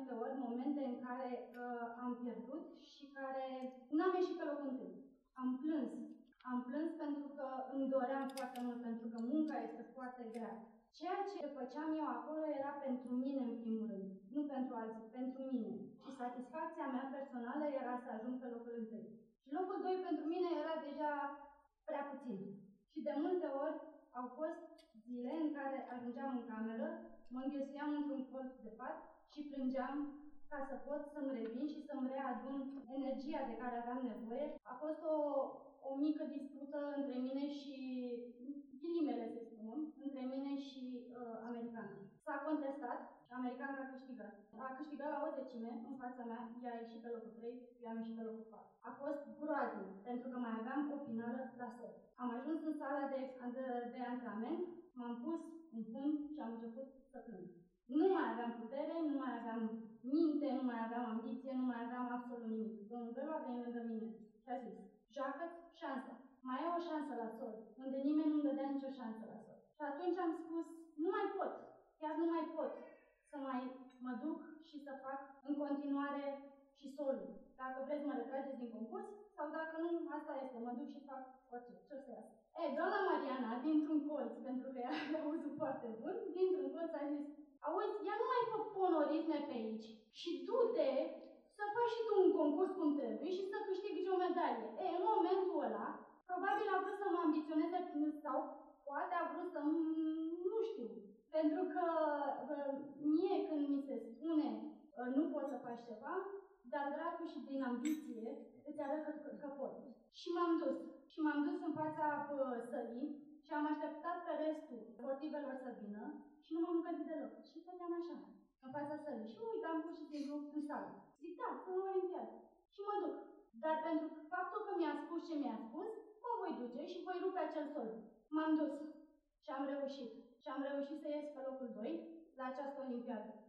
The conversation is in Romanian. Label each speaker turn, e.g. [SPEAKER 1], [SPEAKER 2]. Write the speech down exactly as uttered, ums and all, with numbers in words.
[SPEAKER 1] multe ori momente în care uh, am pierdut și care n-am ieșit pe locul întâi. Am plâns. Am plâns pentru că îmi doream foarte mult, pentru că munca este foarte grea. Ceea ce făceam eu acolo era pentru mine în primul rând, nu pentru alții, pentru mine. Și satisfacția mea personală era să ajung pe locul întâi. Și locul doi pentru mine era deja prea puțin. Și de multe ori au fost zile în care ajungeam în cameră, mă înghesuiam într-un colț de pat și plângeam ca să pot să-mi revin și să-mi readun energia de care aveam nevoie. A fost o, o mică dispută între mine și ghilimele, să spunem, între mine și uh, americana. S-a contestat și americana a câștigat. A câștigat la o decime în fața mea, ea a ieșit pe locul trei, eu am ieșit pe locul patru. A fost groaznic, pentru că mai aveam o finală la sol. Am ajuns în sala de, de, de antrenament, m-am pus în fund și am început să plâng. Nu mai aveam putere, nu mai aveam minte, nu mai aveam ambiție, nu mai aveam absolut nimic. Domnul Belu a venit lângă mine și a zis, joacă-ți șansa. Mai e o șansă la sol, unde nimeni nu-mi dădea nicio șansă la sol. Și atunci am spus, nu mai pot, chiar nu mai pot să mai mă duc și să fac în continuare și solul. Dacă vreți mă retrageți din concurs, sau dacă nu, asta este, mă duc și fac orice, ce o să iasă. E, doamna Mariana, dintr-un colț, pentru că ea are auzul foarte bun, dintr-un colț a zis, auzi, ia nu mai fă ponorisme pe aici și du-te să faci și tu un concurs cum trebuie și să câștigi o medalie. E, în momentul ăla, probabil a vrut să mă ambiționeze sau poate a vrut să, nu știu, pentru că mie când mi se spune nu poți să faci ceva, dar dracu și din ambiție îți arăt că, că, că pot. Și m-am dus. Și m-am dus în fața sălii și am așteptat pe restul sportivelor să vină și nu m-am încălzit deloc. Și stăteam așa, în fața sălii. Și mă uitam pur și simplu în sală. Zic, da, sunt în Olimpiadă. Și mă duc. Dar pentru faptul că mi-a spus ce mi-a spus, mă voi duce și voi rupe acel sol. M-am dus și am reușit. Și am reușit să ies pe locul doi la această Olimpiadă.